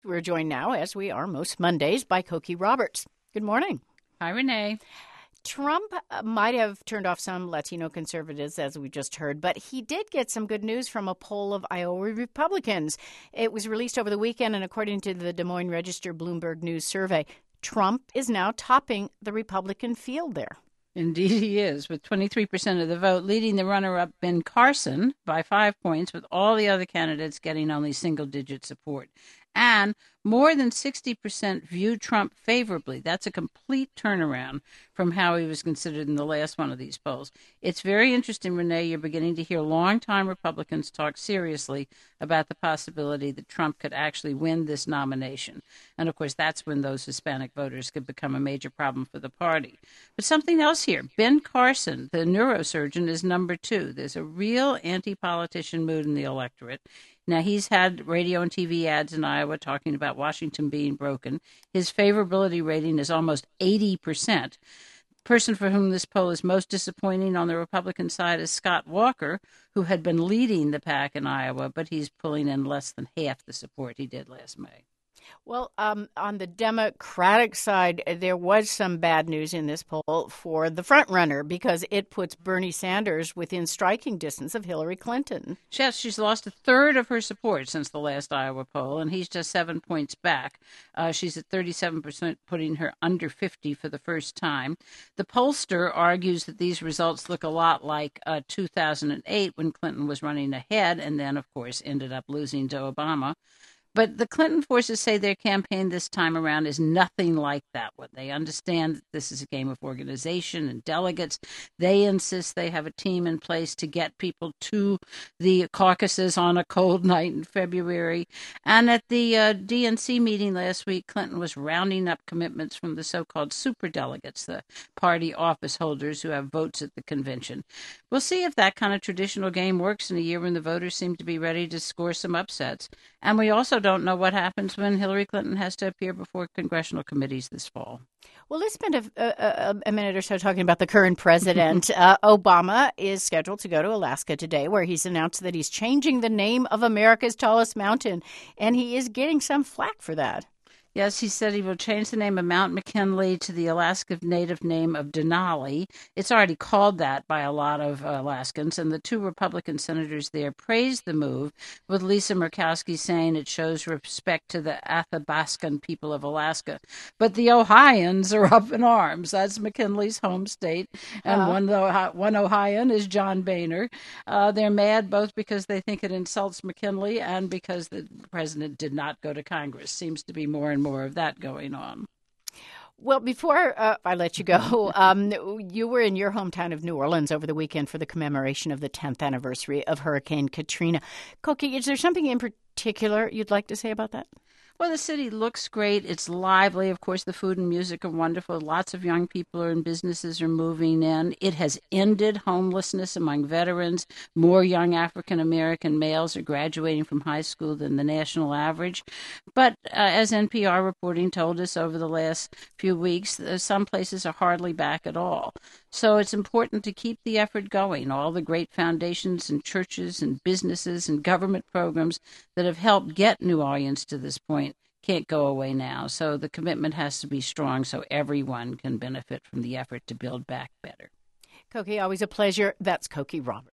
We're joined now, as we are most Mondays, by Cokie Roberts. Good morning. Hi, Renee. Trump might have turned off some Latino conservatives, as we just heard, but he did get some good news from a poll of Iowa Republicans. It was released over the weekend, and according to the Des Moines Register Bloomberg News survey, Trump is now topping the Republican field there. Indeed, he is, with 23% of the vote, leading the runner-up Ben Carson by 5 points, with all the other candidates getting only single-digit support. And more than 60% view Trump favorably. That's a complete turnaround from how he was considered in the last one of these polls. It's very interesting, Renee. You're beginning to hear longtime Republicans talk seriously about the possibility that Trump could actually win this nomination. And, of course, that's when those Hispanic voters could become a major problem for the party. But something else here. Ben Carson, the neurosurgeon, is number 2. There's a real anti-politician mood in the electorate. Now, he's had radio and TV ads in Iowa talking about Washington being broken. His favorability rating is almost 80%. The person for whom this poll is most disappointing on the Republican side is Scott Walker, who had been leading the pack in Iowa, but he's pulling in less than half the support he did last May. Well, on the Democratic side, there was some bad news in this poll for the frontrunner because it puts Bernie Sanders within striking distance of Hillary Clinton. Yes, she's lost a third of her support since the last Iowa poll, and he's just 7 points back. She's at 37%, putting her under 50 for the first time. The pollster argues that these results look a lot like 2008 when Clinton was running ahead and then, of course, ended up losing to Obama. But the Clinton forces say their campaign this time around is nothing like that one. They understand that this is a game of organization and delegates. They insist they have a team in place to get people to the caucuses on a cold night in February. And at the DNC meeting last week, Clinton was rounding up commitments from the so-called superdelegates, the party office holders who have votes at the convention. We'll see if that kind of traditional game works in a year when the voters seem to be ready to score some upsets. And we also don't know what happens when Hillary Clinton has to appear before congressional committees this fall. Well, let's spend a minute or so talking about the current president. Obama is scheduled to go to Alaska today, where he's announced that he's changing the name of America's tallest mountain, and he is getting some flack for that. Yes, he said he will change the name of Mount McKinley to the Alaska native name of Denali. It's already called that by a lot of Alaskans, and the 2 Republican senators there praised the move, with Lisa Murkowski saying it shows respect to the Athabascan people of Alaska. But the Ohioans are up in arms. That's McKinley's home state, and one Ohioan is John Boehner. They're mad both because they think it insults McKinley and because the president did not go to Congress. Seems to be more and more of that going on. Well, before I let you go, you were in your hometown of New Orleans over the weekend for the commemoration of the 10th anniversary of Hurricane Katrina. Cokie, is there something in particular you'd like to say about that? Well, the city looks great. It's lively. Of course, the food and music are wonderful. Lots of young people and businesses are moving in. It has ended homelessness among veterans. More young African-American males are graduating from high school than the national average. But as NPR reporting told us over the last few weeks, some places are hardly back at all. So it's important to keep the effort going. All the great foundations and churches and businesses and government programs that have helped get New Orleans to this point can't go away now. So the commitment has to be strong so everyone can benefit from the effort to build back better. Cokie, always a pleasure. That's Cokie Roberts.